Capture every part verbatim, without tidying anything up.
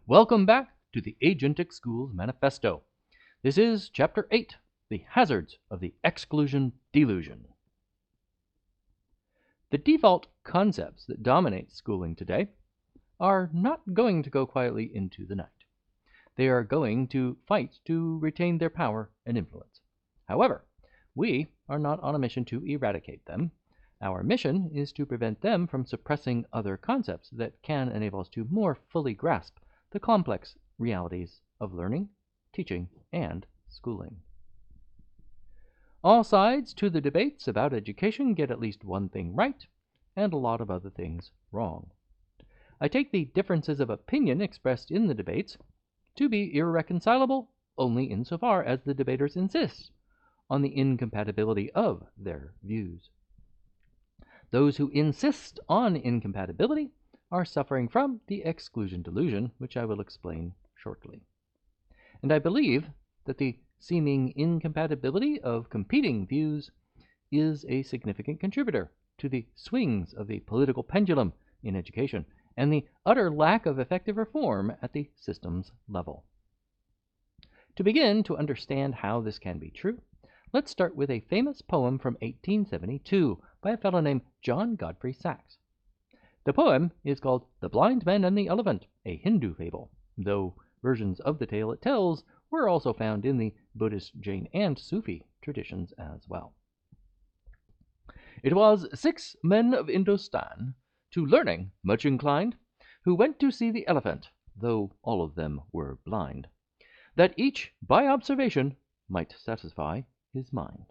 Welcome back to the Agentic Schools Manifesto. This is Chapter eight, The Hazards of the Exclusion Delusion. The default concepts that dominate schooling today are not going to go quietly into the night. They are going to fight to retain their power and influence. However, we are not on a mission to eradicate them. Our mission is to prevent them from suppressing other concepts that can enable us to more fully grasp the complex realities of learning, teaching, and schooling. All sides to the debates about education get at least one thing right, and a lot of other things wrong. I take the differences of opinion expressed in the debates to be irreconcilable only insofar as the debaters insist on the incompatibility of their views. Those who insist on incompatibility are suffering from the exclusion delusion, which I will explain shortly. And I believe that the seeming incompatibility of competing views is a significant contributor to the swings of the political pendulum in education and the utter lack of effective reform at the system's level. To begin to understand how this can be true, let's start with a famous poem from eighteen seventy-two by a fellow named John Godfrey Saxe. The poem is called The Blind Man and the Elephant, a Hindu fable, though versions of the tale it tells were also found in the Buddhist, Jain, and Sufi traditions as well. It was six men of Indostan, to learning much inclined, who went to see the elephant, though all of them were blind, that each by observation might satisfy his mind.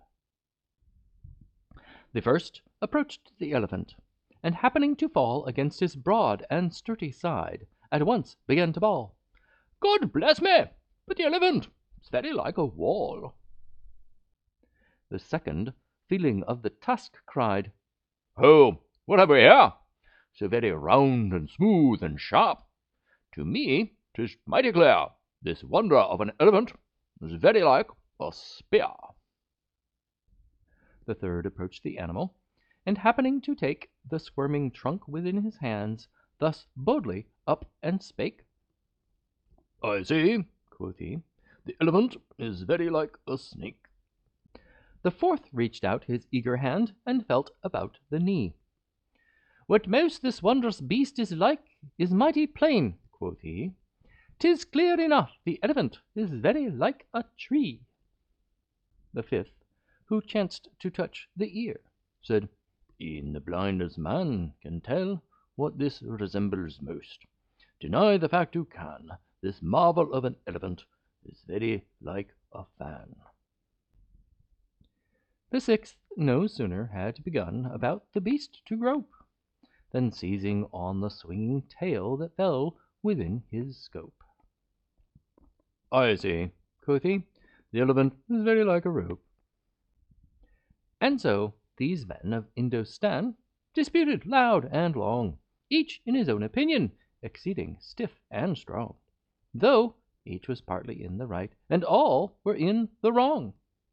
The first approached the elephant, and happening to fall against his broad and sturdy side, at once began to bawl, "God bless me, but the elephant is very like a wall." The second, feeling of the tusk, cried, "Ho, what have we here? So very round and smooth and sharp. To me 'tis mighty clear, this wonder of an elephant is very like a spear." The third approached the animal, and happening to take the squirming trunk within his hands, thus boldly up and spake, "I see," quoth he, "the elephant is very like a snake." The fourth reached out his eager hand, and felt about the knee. "What most this wondrous beast is like is mighty plain," quoth he. "'Tis clear enough the elephant is very like a tree." The fifth, who chanced to touch the ear, said, "E'en the blindest man can tell what this resembles most. Deny the fact who can, this marvel of an elephant is very like a fan." The sixth no sooner had begun about the beast to grope, than seizing on the swinging tail that fell within his scope. "I see," quoth he, "the elephant is very like a rope." And so these men of Indostan disputed loud and long, each in his own opinion, exceeding stiff and strong, though each was partly in the right, and all were in the wrong.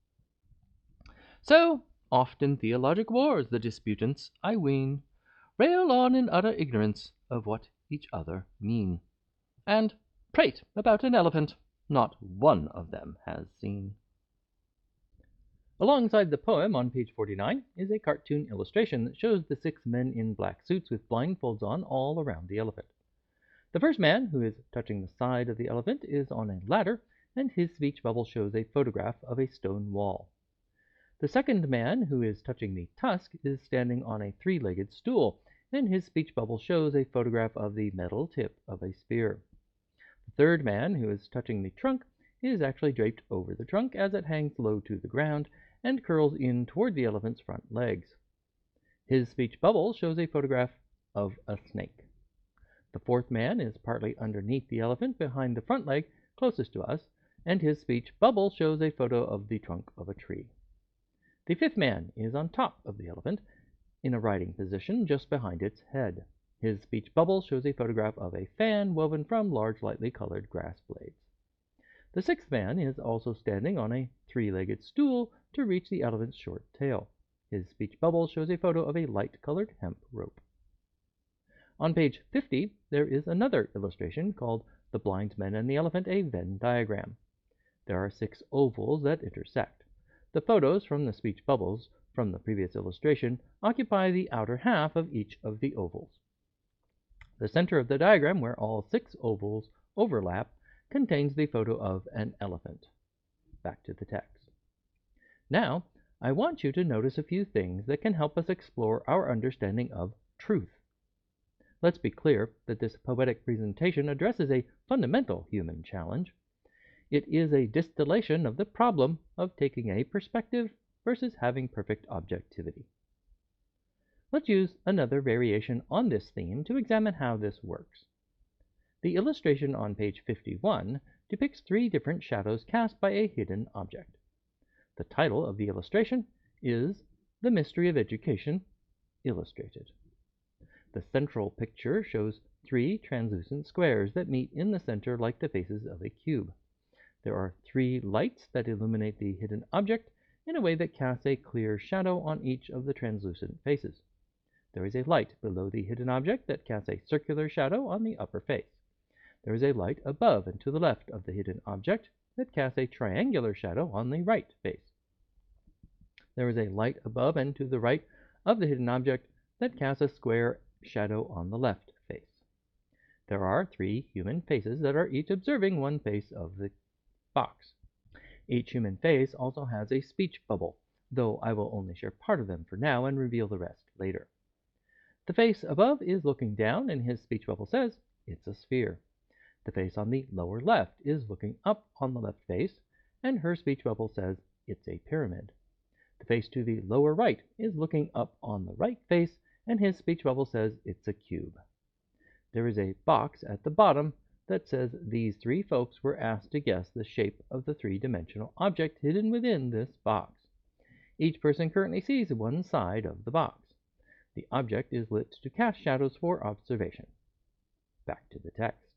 So oft in theologic wars the disputants, I ween, rail on in utter ignorance of what each other mean, and prate about an elephant not one of them has seen. Alongside the poem on page forty-nine is a cartoon illustration that shows the six men in black suits with blindfolds on all around the elephant. The first man, who is touching the side of the elephant, is on a ladder, and his speech bubble shows a photograph of a stone wall. The second man, who is touching the tusk, is standing on a three-legged stool, and his speech bubble shows a photograph of the metal tip of a spear. The third man, who is touching the trunk, is actually draped over the trunk as it hangs low to the ground and curls in toward the elephant's front legs. His speech bubble shows a photograph of a snake. The fourth man is partly underneath the elephant behind the front leg closest to us, and his speech bubble shows a photo of the trunk of a tree. The fifth man is on top of the elephant, in a riding position just behind its head. His speech bubble shows a photograph of a fan woven from large lightly colored grass blades. The sixth man is also standing on a three-legged stool to reach the elephant's short tail. His speech bubble shows a photo of a light-colored hemp rope. On page fifty, there is another illustration called The Blind Men and the Elephant, a Venn diagram. There are six ovals that intersect. The photos from the speech bubbles from the previous illustration occupy the outer half of each of the ovals. The center of the diagram, where all six ovals overlap, contains the photo of an elephant. Back to the text. Now, I want you to notice a few things that can help us explore our understanding of truth. Let's be clear that this poetic presentation addresses a fundamental human challenge. It is a distillation of the problem of taking a perspective versus having perfect objectivity. Let's use another variation on this theme to examine how this works. The illustration on page fifty-one depicts three different shadows cast by a hidden object. The title of the illustration is The Mystery of Education Illustrated. The central picture shows three translucent squares that meet in the center like the faces of a cube. There are three lights that illuminate the hidden object in a way that casts a clear shadow on each of the translucent faces. There is a light below the hidden object that casts a circular shadow on the upper face. There is a light above and to the left of the hidden object that casts a triangular shadow on the right face. There is a light above and to the right of the hidden object that casts a square shadow on the left face. There are three human faces that are each observing one face of the box. Each human face also has a speech bubble, though I will only share part of them for now and reveal the rest later. The face above is looking down, and his speech bubble says, "It's a sphere." The face on the lower left is looking up on the left face, and her speech bubble says, "It's a pyramid." The face to the lower right is looking up on the right face, and his speech bubble says, "It's a cube." There is a box at the bottom that says these three folks were asked to guess the shape of the three-dimensional object hidden within this box. Each person currently sees one side of the box. The object is lit to cast shadows for observation. Back to the text.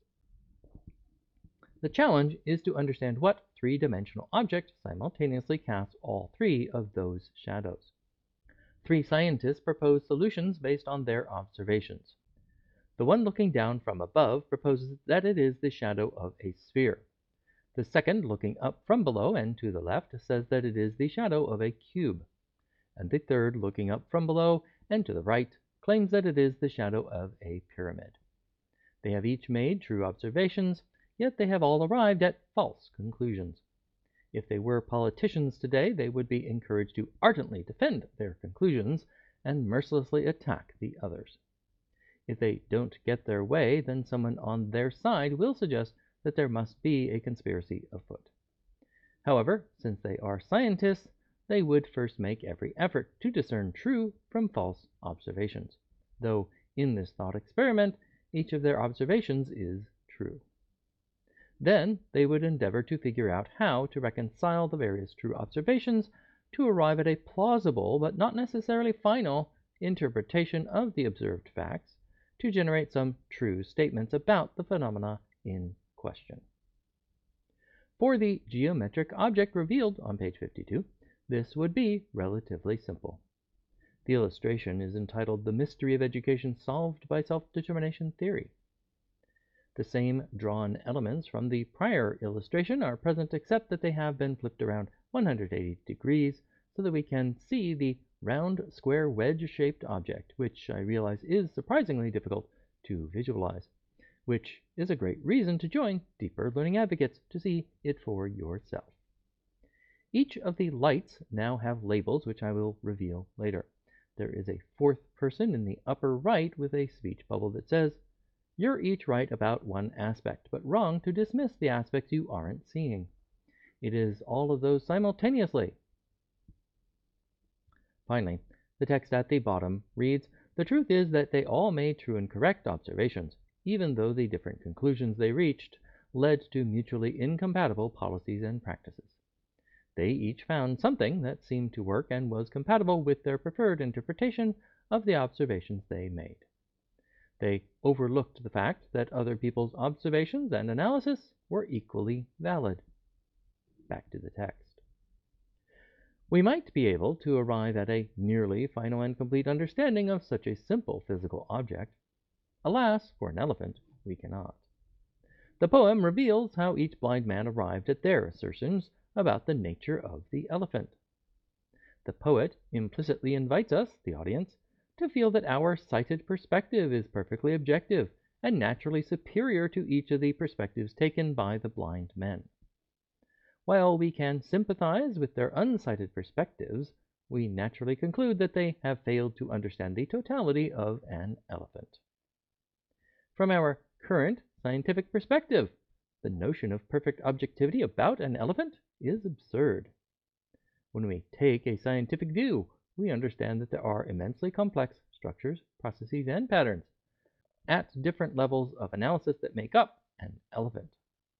The challenge is to understand what three-dimensional object simultaneously casts all three of those shadows. Three scientists propose solutions based on their observations. The one looking down from above proposes that it is the shadow of a sphere. The second, looking up from below and to the left, says that it is the shadow of a cube. And the third, looking up from below and to the right, claims that it is the shadow of a pyramid. They have each made true observations, yet they have all arrived at false conclusions. If they were politicians today, they would be encouraged to ardently defend their conclusions and mercilessly attack the others. If they don't get their way, then someone on their side will suggest that there must be a conspiracy afoot. However, since they are scientists, they would first make every effort to discern true from false observations, though in this thought experiment, each of their observations is true. Then they would endeavor to figure out how to reconcile the various true observations to arrive at a plausible, but not necessarily final, interpretation of the observed facts, to generate some true statements about the phenomena in question. For the geometric object revealed on page fifty-two, this would be relatively simple. The illustration is entitled The Mystery of Education Solved by Self-Determination Theory. The same drawn elements from the prior illustration are present, except that they have been flipped around one hundred eighty degrees so that we can see the round, square, wedge-shaped object, which I realize is surprisingly difficult to visualize, which is a great reason to join Deeper Learning Advocates to see it for yourself. Each of the lights now have labels, which I will reveal later. There is a fourth person in the upper right with a speech bubble that says, "You're each right about one aspect, but wrong to dismiss the aspects you aren't seeing. It is all of those simultaneously." Finally, the text at the bottom reads, "The truth is that they all made true and correct observations, even though the different conclusions they reached led to mutually incompatible policies and practices. They each found something that seemed to work and was compatible with their preferred interpretation of the observations they made. They overlooked the fact that other people's observations and analysis were equally valid." Back to the text. We might be able to arrive at a nearly final and complete understanding of such a simple physical object. Alas, for an elephant, we cannot. The poem reveals how each blind man arrived at their assertions about the nature of the elephant. The poet implicitly invites us, the audience, to feel that our sighted perspective is perfectly objective and naturally superior to each of the perspectives taken by the blind men. While we can sympathize with their unsighted perspectives, we naturally conclude that they have failed to understand the totality of an elephant. From our current scientific perspective, the notion of perfect objectivity about an elephant is absurd. When we take a scientific view, we understand that there are immensely complex structures, processes, and patterns at different levels of analysis that make up an elephant.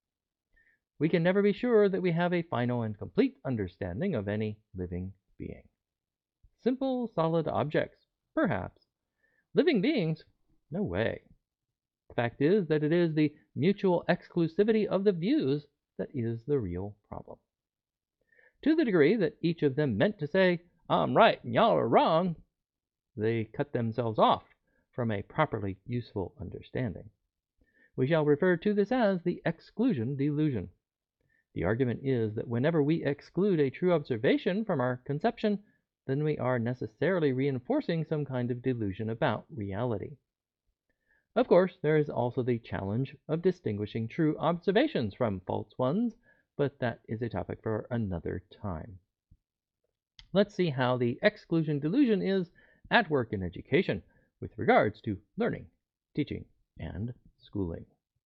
We can never be sure that we have a final and complete understanding of any living being. Simple, solid objects, perhaps. Living beings? No way. The fact is that it is the mutual exclusivity of the views that is the real problem. To the degree that each of them meant to say, "I'm right and y'all are wrong," they cut themselves off from a properly useful understanding. We shall refer to this as the exclusion delusion. The argument is that whenever we exclude a true observation from our conception, then we are necessarily reinforcing some kind of delusion about reality. Of course, there is also the challenge of distinguishing true observations from false ones, but that is a topic for another time. Let's see how the exclusion delusion is at work in education with regards to learning, teaching, and schooling.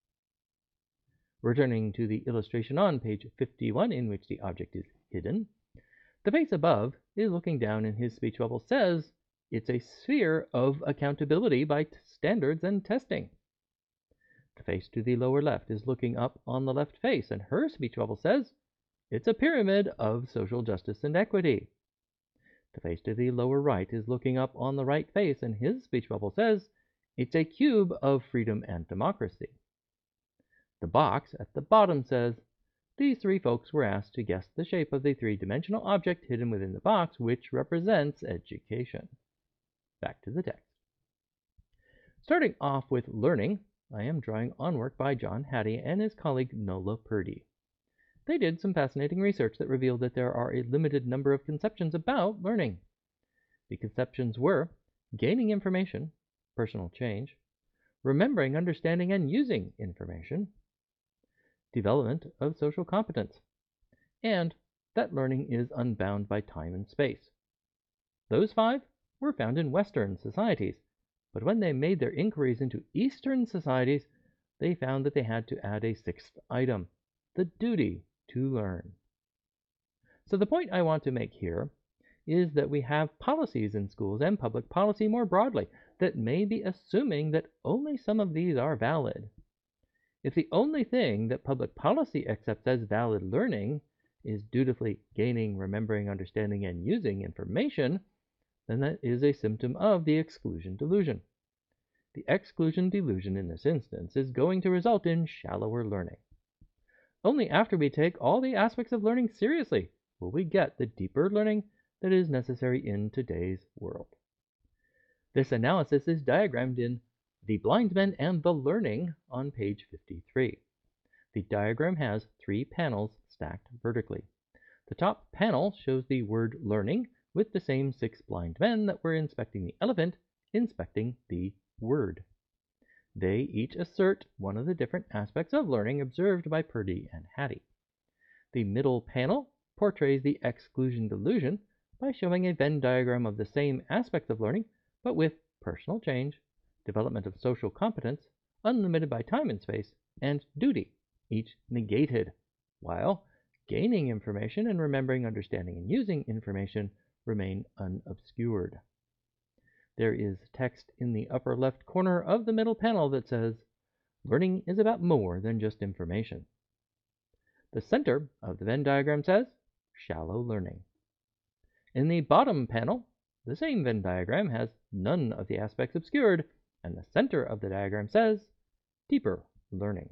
Returning to the illustration on page fifty-one, in which the object is hidden, the face above is looking down and his speech bubble says it's a sphere of accountability by standards and testing. The face to the lower left is looking up on the left face, and her speech bubble says it's a pyramid of social justice and equity. The face to the lower right is looking up on the right face, and his speech bubble says it's a cube of freedom and democracy. The box at the bottom says these three folks were asked to guess the shape of the three-dimensional object hidden within the box, which represents education. Back to the text. Starting off with learning, I am drawing on work by John Hattie and his colleague Nola Purdy. They did some fascinating research that revealed that there are a limited number of conceptions about learning. The conceptions were gaining information, personal change, remembering, understanding, and using information, development of social competence, and that learning is unbound by time and space. Those five were found in Western societies, but when they made their inquiries into Eastern societies, they found that they had to add a sixth item, the duty to learn. So the point I want to make here is that we have policies in schools and public policy more broadly that may be assuming that only some of these are valid. If the only thing that public policy accepts as valid learning is dutifully gaining, remembering, understanding, and using information, then that is a symptom of the exclusion delusion. The exclusion delusion in this instance is going to result in shallower learning. Only after we take all the aspects of learning seriously will we get the deeper learning that is necessary in today's world. This analysis is diagrammed in The Blind Men and the Learning on page fifty-three. The diagram has three panels stacked vertically. The top panel shows the word learning, with the same six blind men that were inspecting the elephant inspecting the word. They each assert one of the different aspects of learning observed by Purdy and Hattie. The middle panel portrays the exclusion delusion by showing a Venn diagram of the same aspects of learning, but with personal change, development of social competence, unlimited by time and space, and duty, each negated, while gaining information and remembering, understanding, and using information remain unobscured. There is text in the upper left corner of the middle panel that says, learning is about more than just information. The center of the Venn diagram says, shallow learning. In the bottom panel, the same Venn diagram has none of the aspects obscured, and the center of the diagram says, deeper learning.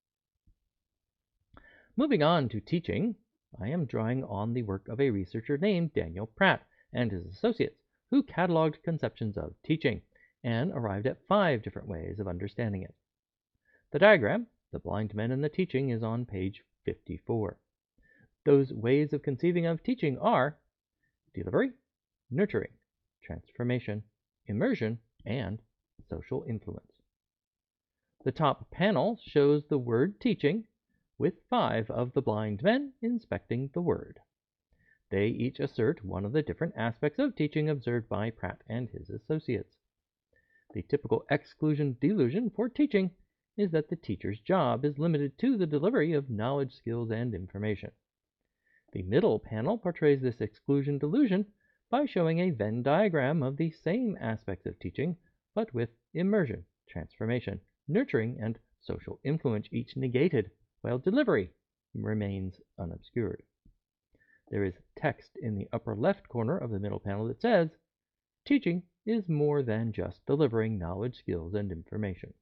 Moving on to teaching, I am drawing on the work of a researcher named Daniel Pratt and his associates, who cataloged conceptions of teaching, and arrived at five different ways of understanding it. The diagram, The Blind Men and the Teaching, is on page fifty-four. Those ways of conceiving of teaching are delivery, nurturing, transformation, immersion, and social influence. The top panel shows the word teaching with five of the blind men inspecting the word. They each assert one of the different aspects of teaching observed by Pratt and his associates. The typical exclusion-delusion for teaching is that the teacher's job is limited to the delivery of knowledge, skills, and information. The middle panel portrays this exclusion-delusion by showing a Venn diagram of the same aspects of teaching, but with immersion, transformation, nurturing, and social influence each negated, while delivery remains unobscured. There is text in the upper left corner of the middle panel that says, teaching is more than just delivering knowledge, skills, and information.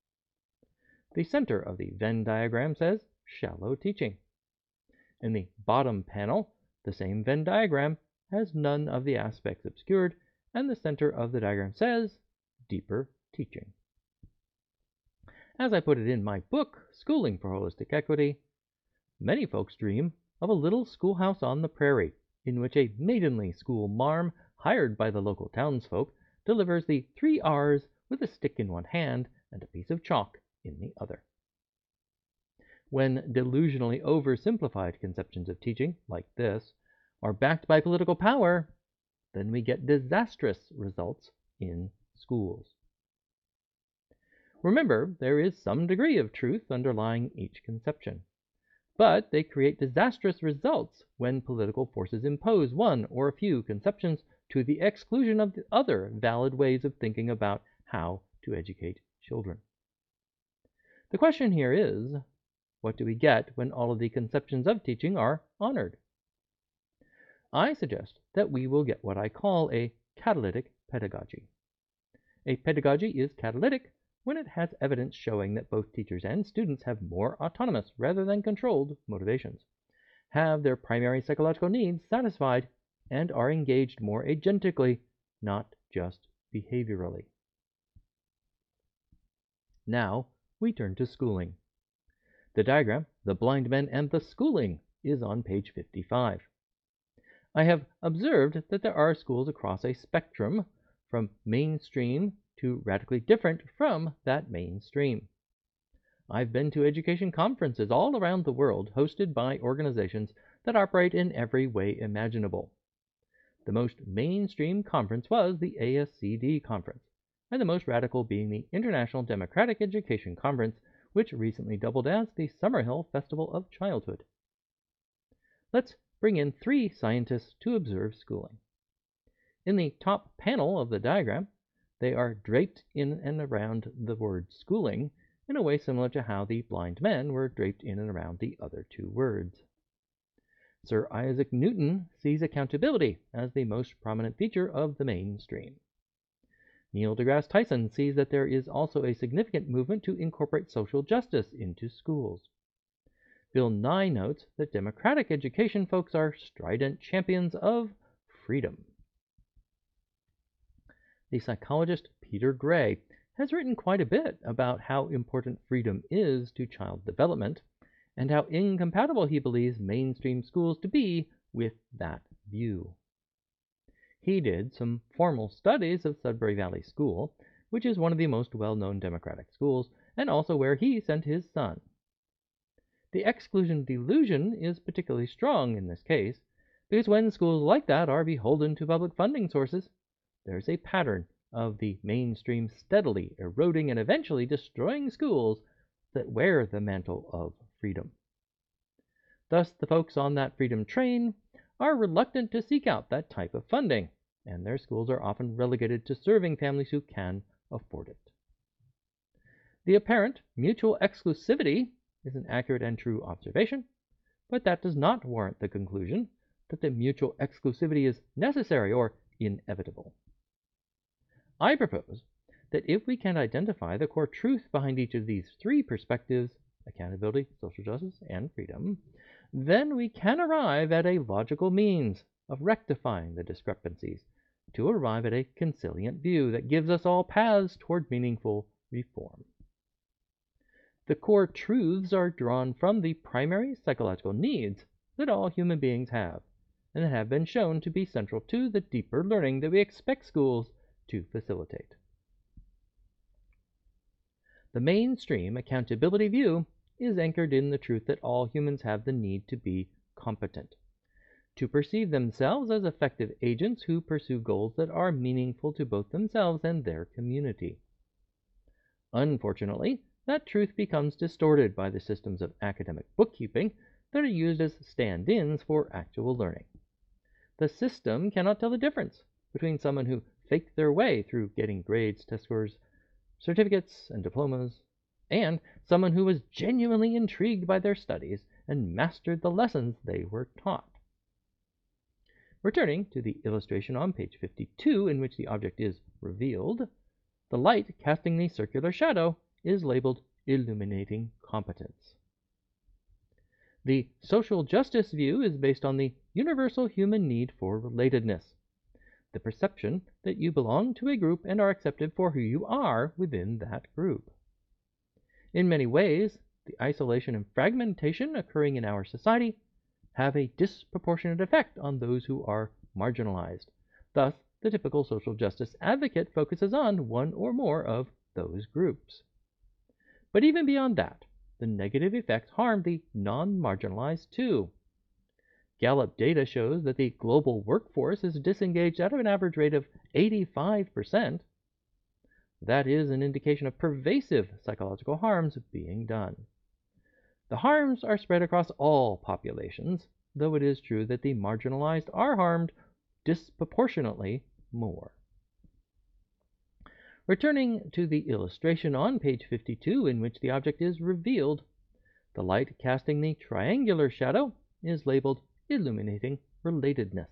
The center of the Venn diagram says, shallow teaching. In the bottom panel, the same Venn diagram has none of the aspects obscured, and the center of the diagram says, deeper teaching. As I put it in my book, Schooling for Holistic Equity, many folks dream of a little schoolhouse on the prairie, in which a maidenly school marm, hired by the local townsfolk, delivers the three R's with a stick in one hand and a piece of chalk in the other. When delusionally oversimplified conceptions of teaching, like this, are backed by political power, then we get disastrous results in schools. Remember, there is some degree of truth underlying each conception, but they create disastrous results when political forces impose one or a few conceptions to the exclusion of the other valid ways of thinking about how to educate children. The question here is, what do we get when all of the conceptions of teaching are honored? I suggest that we will get what I call a catalytic pedagogy. A pedagogy is catalytic when it has evidence showing that both teachers and students have more autonomous rather than controlled motivations, have their primary psychological needs satisfied, and are engaged more agentically, not just behaviorally. Now we turn to schooling. The diagram, The Blind Men and the Schooling, is on page fifty-five. I have observed that there are schools across a spectrum from mainstream to radically different from that mainstream. I've been to education conferences all around the world hosted by organizations that operate in every way imaginable. The most mainstream conference was the A S C D conference, and the most radical being the International Democratic Education Conference, which recently doubled as the Summerhill Festival of Childhood. Let's bring in three scientists to observe schooling. In the top panel of the diagram, they are draped in and around the word schooling in a way similar to how the blind men were draped in and around the other two words. Sir Isaac Newton sees accountability as the most prominent feature of the mainstream. Neil deGrasse Tyson sees that there is also a significant movement to incorporate social justice into schools. Bill Nye notes that democratic education folks are strident champions of freedom. The psychologist Peter Gray has written quite a bit about how important freedom is to child development, and how incompatible he believes mainstream schools to be with that view. He did some formal studies of Sudbury Valley School, which is one of the most well-known democratic schools, and also where he sent his son. The exclusion delusion is particularly strong in this case, because when schools like that are beholden to public funding sources, there's a pattern of the mainstream steadily eroding and eventually destroying schools that wear the mantle of freedom. Thus, the folks on that freedom train are reluctant to seek out that type of funding, and their schools are often relegated to serving families who can afford it. The apparent mutual exclusivity is an accurate and true observation, but that does not warrant the conclusion that the mutual exclusivity is necessary or inevitable. I propose that if we can identify the core truth behind each of these three perspectives, accountability, social justice, and freedom, then we can arrive at a logical means of rectifying the discrepancies to arrive at a conciliant view that gives us all paths toward meaningful reform. The core truths are drawn from the primary psychological needs that all human beings have, and that have been shown to be central to the deeper learning that we expect schools to facilitate. The mainstream accountability view is anchored in the truth that all humans have the need to be competent, to perceive themselves as effective agents who pursue goals that are meaningful to both themselves and their community. Unfortunately, that truth becomes distorted by the systems of academic bookkeeping that are used as stand-ins for actual learning. The system cannot tell the difference between someone who faked their way through getting grades, test scores, certificates, and diplomas, and someone who was genuinely intrigued by their studies and mastered the lessons they were taught. Returning to the illustration on page fifty-two, in which the object is revealed, the light casting the circular shadow is labeled illuminating competence. The social justice view is based on the universal human need for relatedness, the perception that you belong to a group and are accepted for who you are within that group. In many ways, the isolation and fragmentation occurring in our society have a disproportionate effect on those who are marginalized. Thus, the typical social justice advocate focuses on one or more of those groups. But even beyond that, the negative effects harm the non-marginalized too. Gallup data shows that the global workforce is disengaged at an average rate of eighty-five percent. That is an indication of pervasive psychological harms being done. The harms are spread across all populations, though it is true that the marginalized are harmed disproportionately more. Returning to the illustration on page fifty-two, in which the object is revealed, the light casting the triangular shadow is labeled illuminating relatedness.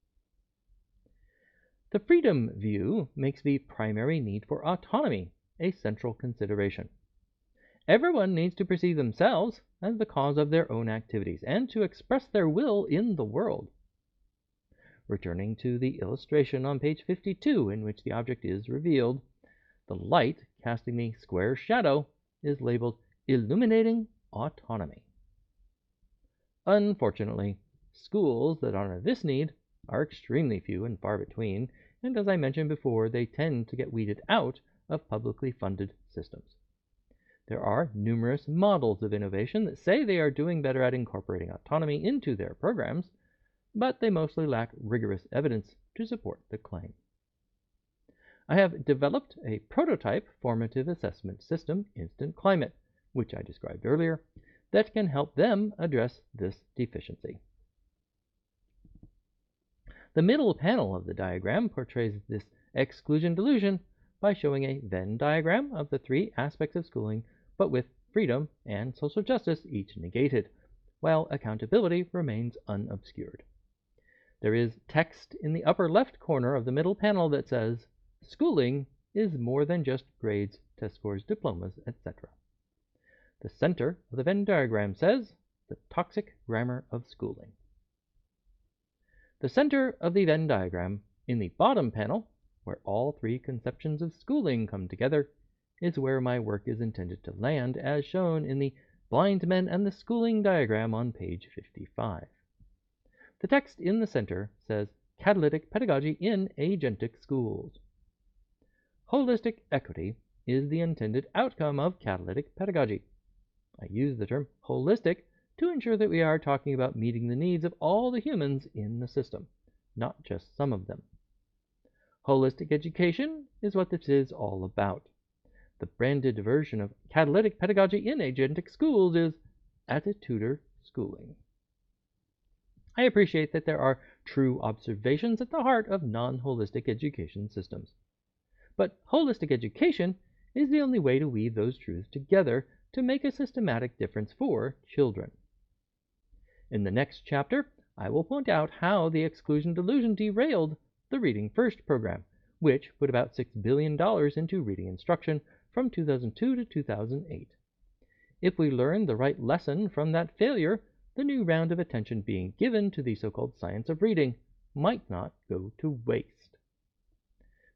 The freedom view makes the primary need for autonomy a central consideration. Everyone needs to perceive themselves as the cause of their own activities and to express their will in the world. Returning to the illustration on page fifty-two, in which the object is revealed, the light casting the square shadow is labeled illuminating autonomy. Unfortunately, schools that honor this need are extremely few and far between, and as I mentioned before, they tend to get weeded out of publicly funded systems. There are numerous models of innovation that say they are doing better at incorporating autonomy into their programs, but they mostly lack rigorous evidence to support the claim. I have developed a prototype formative assessment system, Instant Climate, which I described earlier, that can help them address this deficiency. The middle panel of the diagram portrays this exclusion delusion by showing a Venn diagram of the three aspects of schooling, but with freedom and social justice each negated, while accountability remains unobscured. There is text in the upper left corner of the middle panel that says, "Schooling is more than just grades, test scores, diplomas, et cetera" The center of the Venn diagram says, "The toxic grammar of schooling." The center of the Venn diagram, in the bottom panel, where all three conceptions of schooling come together, is where my work is intended to land, as shown in the Blind Men and the Schooling diagram on page fifty-five. The text in the center says, "Catalytic Pedagogy in Agentic Schools." Holistic equity is the intended outcome of catalytic pedagogy. I use the term holistic to ensure that we are talking about meeting the needs of all the humans in the system, not just some of them. Holistic education is what this is all about. The branded version of catalytic pedagogy in agentic schools is Attitutor Schooling. I appreciate that there are true observations at the heart of non-holistic education systems. But holistic education is the only way to weave those truths together to make a systematic difference for children. In the next chapter, I will point out how the exclusion delusion derailed the Reading First program, which put about six billion dollars into reading instruction from two thousand two to two thousand eight. If we learn the right lesson from that failure, the new round of attention being given to the so-called science of reading might not go to waste.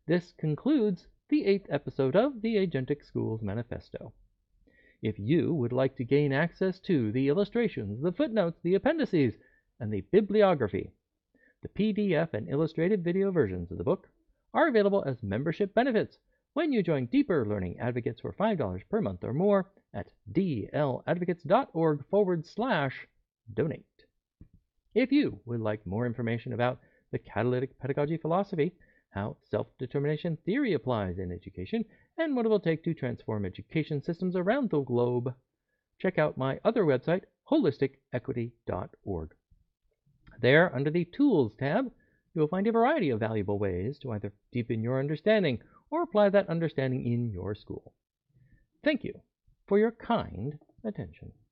This concludes the eighth episode of the Agentic Schools Manifesto. If you would like to gain access to the illustrations, the footnotes, the appendices, and the bibliography, the P D F and illustrated video versions of the book are available as membership benefits when you join Deeper Learning Advocates for five dollars per month or more at dladvocates.org forward slash donate. If you would like more information about the catalytic pedagogy philosophy, how self-determination theory applies in education, and what it will take to transform education systems around the globe, check out my other website, holistic equity dot org. There, under the Tools tab, you will find a variety of valuable ways to either deepen your understanding or apply that understanding in your school. Thank you for your kind attention.